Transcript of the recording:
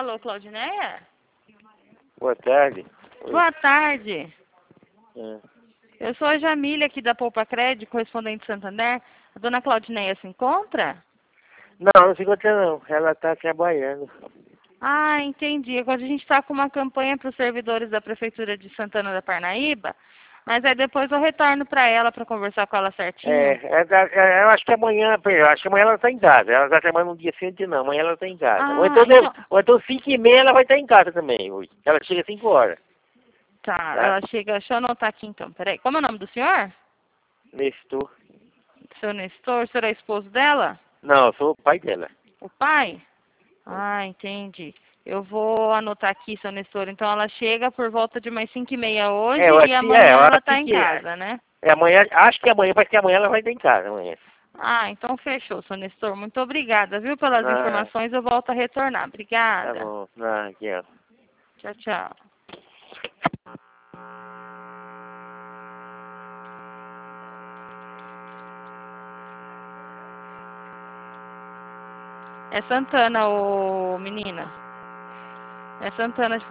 Alô, Claudineia? Boa tarde. Oi. Boa tarde. É. Eu sou a Jamília aqui da Poupa Crédito, correspondente de Santander. A dona Claudineia se encontra? Não se encontra não. Ela está trabalhando. Ah, entendi. Agora a gente está com uma campanha para os servidores da Prefeitura de Santana da Parnaíba, mas aí depois eu retorno para ela para conversar com ela certinho. Eu acho que amanhã, eu acho que amanhã ela está em casa. Ela está trabalhando um dia seguinte não. Amanhã ela está em casa. Ou Ah, então, então... ou então 5h30 ela vai estar em casa também hoje. Ela chega às 5 horas. Tá, Tá? ela chega... Deixa eu anotar aqui então. Peraí. Como é o nome do senhor? Nestor. Seu Nestor, o senhor é esposo dela? Não, eu sou o pai dela. O pai? Ah, entendi. Eu vou anotar aqui, seu Nestor. Então ela chega por volta de umas 5h30 hoje Eu e acho que amanhã eu ela acho tá em que casa, né? amanhã, acho que amanhã, parece que amanhã ela vai estar em casa amanhã. Ah, então fechou, seu Nestor. Muito obrigada, viu, pelas Ah, informações. Eu volto a retornar. tá Obrigada. bom. Ah, aqui, ó. Tchau, tchau. É Santana, ô menina. É Santana de